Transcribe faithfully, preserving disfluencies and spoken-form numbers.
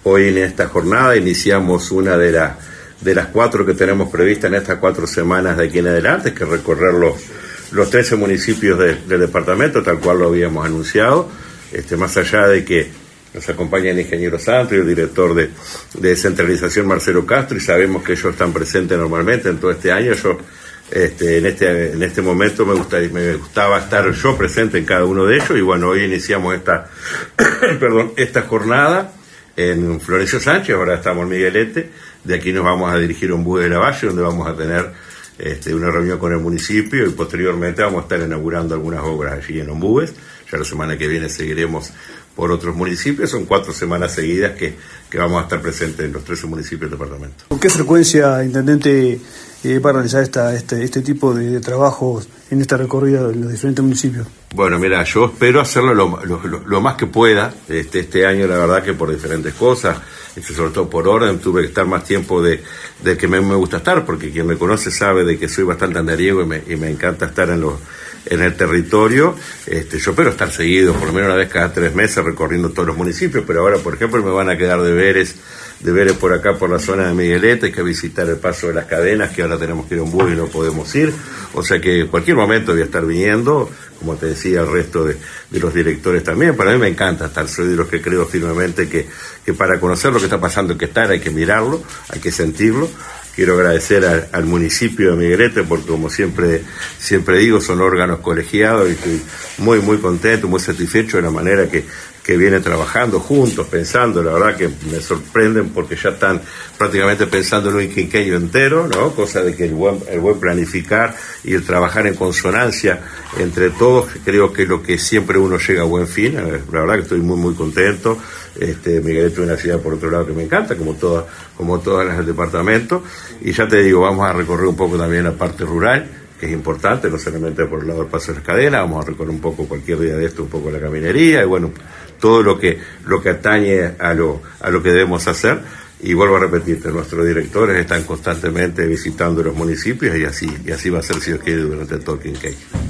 Hoy en esta jornada iniciamos una de, la, de las cuatro que tenemos previstas en estas cuatro semanas de aquí en adelante, que es recorrer los, los trece municipios de, del departamento, tal cual lo habíamos anunciado, este, más allá de que nos acompaña el ingeniero Santos y el director de, de descentralización Marcelo Castro, y sabemos que ellos están presentes normalmente en todo este año. Yo este, en este en este momento me gusta, me gustaba estar yo presente en cada uno de ellos, y bueno, hoy iniciamos esta perdón esta jornada en Florencio Sánchez, ahora estamos en Miguelete, de aquí nos vamos a dirigir a Ombú de la Valle, donde vamos a tener este, una reunión con el municipio, y posteriormente vamos a estar inaugurando algunas obras allí en Ombúes. Ya la semana que viene seguiremos por otros municipios. Son cuatro semanas seguidas que, que vamos a estar presentes en los trece municipios del departamento. ¿Con qué frecuencia, intendente, eh, va a realizar esta, este, este tipo de, de trabajos en esta recorrida de los diferentes municipios? Bueno, mira, yo espero hacerlo lo, lo, lo, lo más que pueda. Este, este año, la verdad que por diferentes cosas, este, sobre todo por orden, tuve que estar más tiempo de, de que me, me gusta estar, porque quien me conoce sabe de que soy bastante andariego y me, y me encanta estar en los en el territorio. Este, yo espero estar seguido, por lo menos una vez cada tres meses, recorriendo todos los municipios, pero ahora, por ejemplo, me van a quedar deberes, deberes por acá, por la zona de Miguelete. Hay que visitar el Paso de las Cadenas, que ahora tenemos que ir a un bus y no podemos ir, o sea que en cualquier momento voy a estar viniendo, como te decía, el resto de, de los directores también. Para mí me encanta estar, soy de los que creo firmemente que, que para conocer lo que está pasando hay que estar, hay que mirarlo, hay que sentirlo. Quiero agradecer al, al municipio de Miguelete, porque como siempre siempre digo, son órganos colegiados, y estoy muy muy contento, muy satisfecho de la manera que, que viene trabajando juntos, pensando. La verdad que me sorprenden, porque ya están prácticamente pensando en un quinquenio entero, ¿no? Cosa de que el buen, el buen planificar y el trabajar en consonancia entre todos, creo que es lo que siempre uno llega a buen fin. La verdad que estoy muy muy contento. Este, Miguelete es una ciudad, por otro lado, que me encanta, como todas, como todas las del departamento, y ya te digo, vamos a recorrer un poco también la parte rural, que es importante, no solamente por el lado del Paso de las Cadenas. Vamos a recorrer un poco, cualquier día de esto, un poco la caminería, y bueno, todo lo que, lo que atañe a lo, a lo que debemos hacer. Y vuelvo a repetirte, nuestros directores están constantemente visitando los municipios, y así, y así va a ser, si Dios quiere, durante todo el quinquenio.